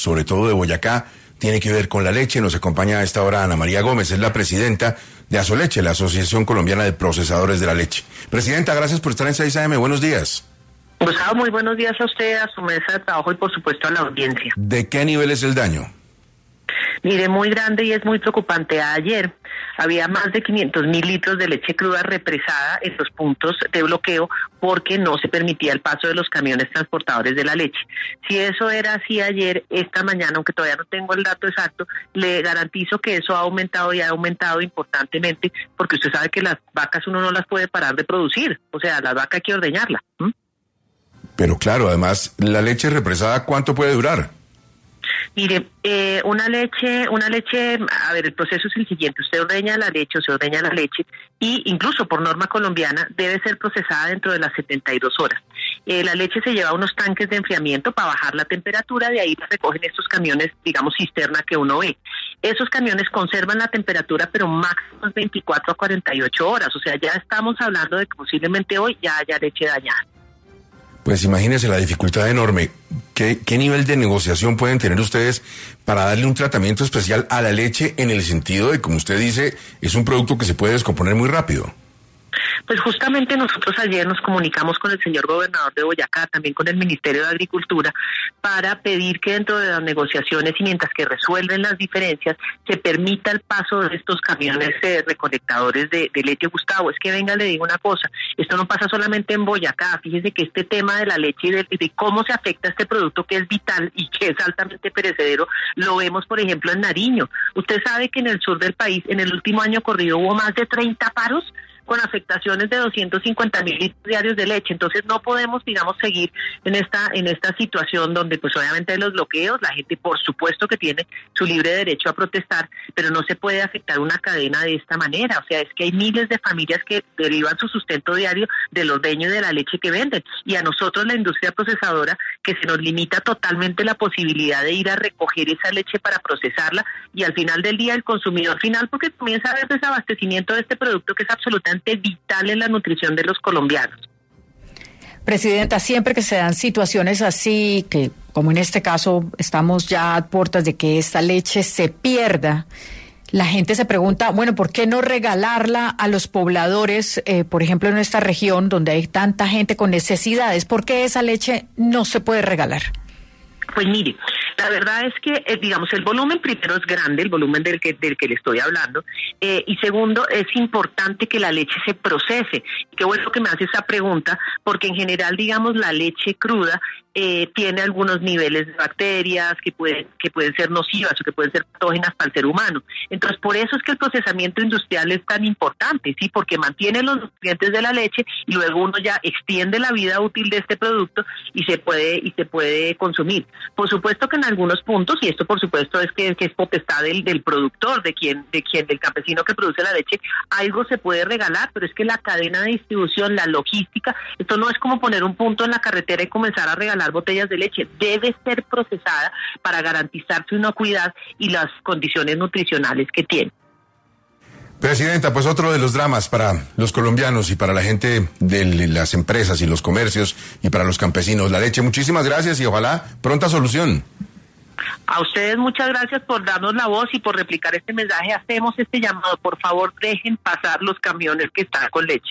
sobre todo de Boyacá, tiene que ver con la leche. Nos acompaña a esta hora Ana María Gómez, es la presidenta de Asoleche, la Asociación Colombiana de Procesadores de la Leche. Presidenta, gracias por estar en 6 AM. Buenos días. Gustavo, muy buenos días a usted, a su mesa de trabajo y por supuesto a la audiencia. ¿De qué nivel es el daño? Mire, muy grande y es muy preocupante. Ayer había más de 500.000 litros de leche cruda represada en los puntos de bloqueo porque no se permitía el paso de los camiones transportadores de la leche. Si eso era así ayer, esta mañana, aunque todavía no tengo el dato exacto, le garantizo que eso ha aumentado y ha aumentado importantemente, porque usted sabe que las vacas uno no las puede parar de producir, o sea, la vaca hay que ordeñarla. Pero claro, además, la leche represada, ¿cuánto puede durar? Mire, una leche, a ver, el proceso es el siguiente: usted ordeña la leche o se ordeña la leche y incluso por norma colombiana debe ser procesada dentro de las 72 horas. La leche se lleva a unos tanques de enfriamiento para bajar la temperatura, de ahí la recogen estos camiones, digamos, cisterna que uno ve. Esos camiones conservan la temperatura, pero máximo 24 a 48 horas, o sea, ya estamos hablando de que posiblemente hoy ya haya leche dañada. Pues imagínense la dificultad enorme. ¿Qué nivel de negociación pueden tener ustedes para darle un tratamiento especial a la leche en el sentido de, como usted dice, es un producto que se puede descomponer muy rápido? Pues justamente nosotros ayer nos comunicamos con el señor gobernador de Boyacá, también con el Ministerio de Agricultura, para pedir que dentro de las negociaciones y mientras que resuelven las diferencias, se permita el paso de estos camiones recolectadores de leche. Gustavo, es que venga, le digo una cosa, esto no pasa solamente en Boyacá, fíjese que este tema de la leche y de cómo se afecta este producto que es vital y que es altamente perecedero, lo vemos por ejemplo en Nariño. Usted sabe que en el sur del país, en el último año corrido, hubo más de 30 paros con afectaciones de 250.000 litros diarios de leche. Entonces no podemos, digamos, seguir en esta situación donde pues obviamente hay los bloqueos, la gente por supuesto que tiene su libre derecho a protestar, pero no se puede afectar una cadena de esta manera. O sea, es que hay miles de familias que derivan su sustento diario del ordeño y de la leche que venden, y a nosotros la industria procesadora, que se nos limita totalmente la posibilidad de ir a recoger esa leche para procesarla, y al final del día el consumidor final, porque comienza a haber desabastecimiento de este producto que es absolutamente vital en la nutrición de los colombianos. Presidenta, siempre que se dan situaciones así, que como en este caso estamos ya a puertas de que esta leche se pierda, la gente se pregunta, bueno, ¿por qué no regalarla a los pobladores, por ejemplo, en esta región donde hay tanta gente con necesidades? ¿Por qué esa leche no se puede regalar? Pues mire, la verdad es que, digamos, el volumen primero es grande, el volumen del que le estoy hablando, y segundo, es importante que la leche se procese. Qué bueno que me hace esa pregunta, porque en general, digamos, la leche cruda tiene algunos niveles de bacterias que pueden ser nocivas o que pueden ser patógenas para el ser humano. Entonces, por eso es que el procesamiento industrial es tan importante, ¿sí? Porque mantiene los nutrientes de la leche y luego uno ya extiende la vida útil de este producto y se puede consumir. Por supuesto que en algunos puntos, y esto por supuesto es que es potestad del productor, del campesino que produce la leche, algo se puede regalar, pero es que la cadena de distribución, la logística, esto no es como poner un punto en la carretera y comenzar a regalar botellas de leche. Debe ser procesada para garantizar su inocuidad y las condiciones nutricionales que tiene. Presidenta, pues otro de los dramas para los colombianos y para la gente de las empresas y los comercios y para los campesinos, la leche. Muchísimas gracias y ojalá pronta solución. A ustedes muchas gracias por darnos la voz y por replicar este mensaje. Hacemos este llamado. Por favor, dejen pasar los camiones que están con leche.